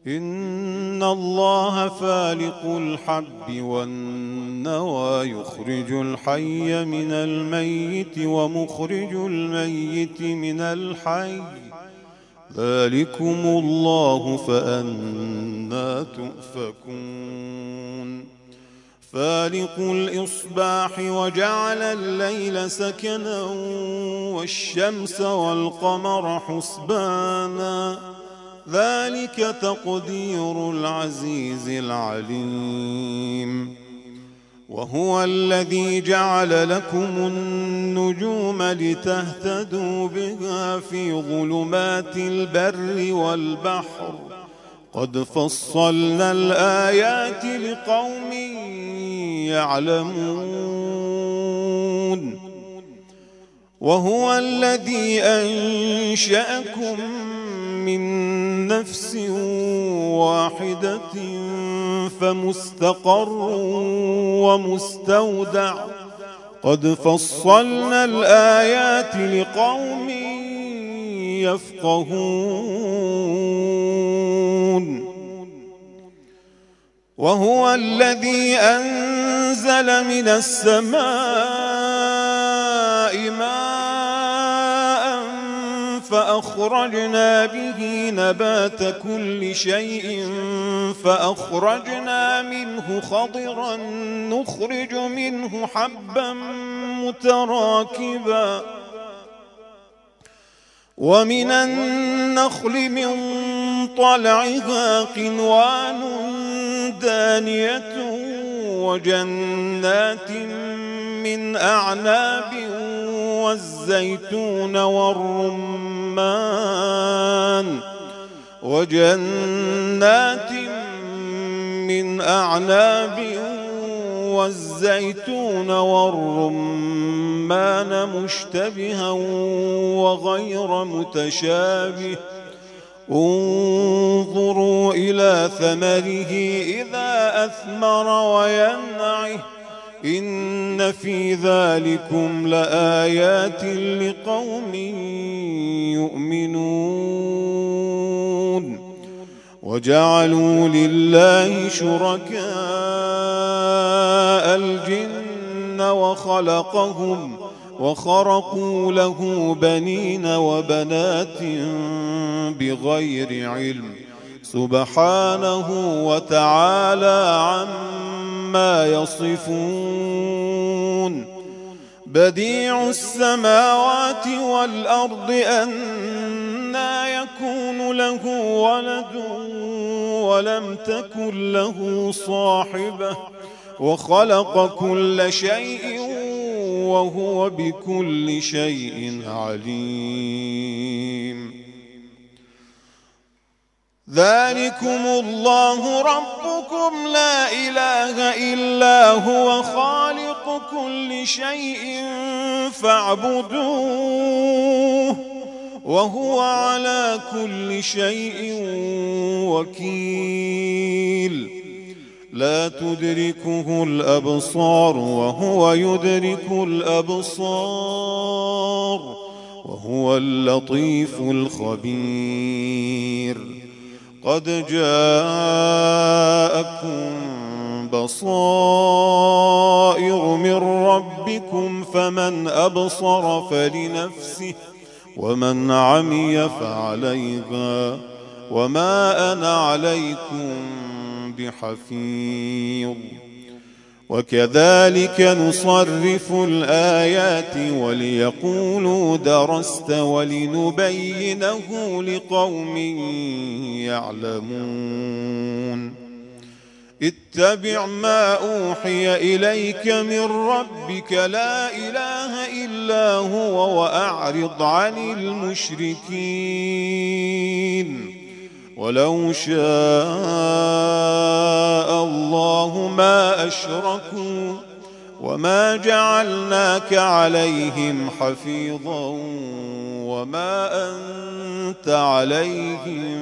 إن الله فالق الحب والنوى يخرج الحي من الميت ومخرج الميت من الحي ذلكم الله فأنى تؤفكون فالق الإصباح وجعل الليل سكنا والشمس والقمر حسبانا ذلك تقدير العزيز العليم وهو الذي جعل لكم النجوم لتهتدوا بها في ظلمات البر والبحر قد فصلنا الآيات لقوم يعلمون وهو الذي أنشأكم من نفس واحدة فمستقر ومستودع قد فصلنا الآيات لقوم يفقهون وهو الذي أنزل من السماء ماء فأخرجنا به نبات كل شيء فأخرجنا منه خضرا نخرج منه حبا متراكبا ومن النخل من طلعها قنوان دانية وجنات من أعناب والزيتون والرمان وجنات من أعناب والزيتون والرمان مشتبها وغير متشابه انظروا إلى ثمره إذا أثمر وينعه إن في ذلكم لآيات لقوم يؤمنون وجعلوا لله شركاء الجن وخلقهم وخرقوا له بنين وبنات بغير علم سبحانه وتعالى عما يصفون بديع السماوات والأرض أنى يكون له ولد ولم تكن له صاحبة وخلق كل شيء وهو بكل شيء عليم ذلكم الله ربكم لا إله إلا هو خالق كل شيء فاعبدوه وهو على كل شيء وكيل لا تدركه الأبصار وهو يدرك الأبصار وهو اللطيف الخبير قد جاءكم بصائر من ربكم فمن أبصر فلنفسه ومن عمي فعليها وما أنا عليكم بحفيظ وكذلك نصرف الآيات وليقولوا درست ولنبينه لقوم يعلمون اتبع ما أوحي إليك من ربك لا إله إلا هو وأعرض عن المشركين ولو شاء الله ما أشركوا وما جعلناك عليهم حفيظا وما أنت عليهم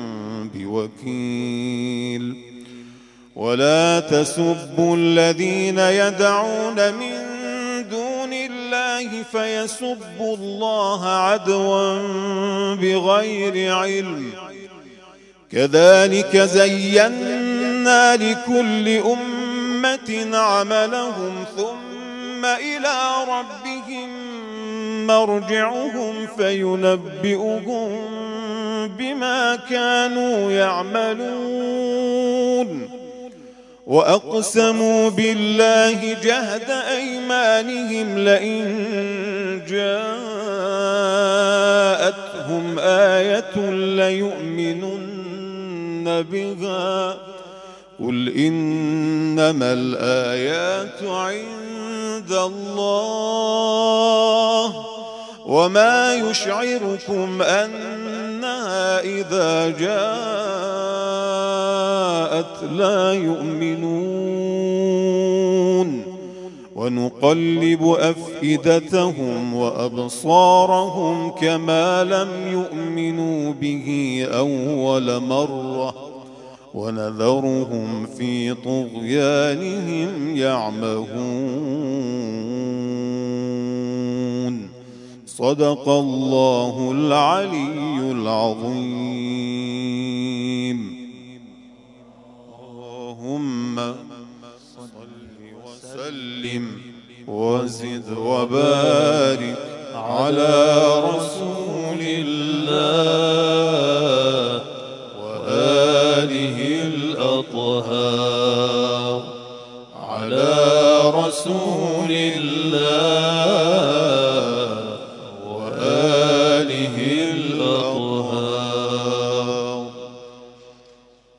بوكيل ولا تسبوا الذين يدعون من دون الله فيسبوا الله عدوا بغير علم كذلك زينا لكل أمة عملهم ثم إلى ربهم مرجعهم فينبئهم بما كانوا يعملون وأقسموا بالله جهد أيمانهم لئن جاءتهم آية ليؤمنن بها قل إنما الآيات عند الله وما يشعركم أنها إذا جاءت لا يؤمنون ونقلب أفئدتهم وأبصارهم كما لم يؤمنوا به أول مرة ونذرهم في طغيانهم يعمهون صدق الله العلي العظيم. اللهم صل وسلم وزد وبارك على رسول الله وآله الأطهار على رسول الله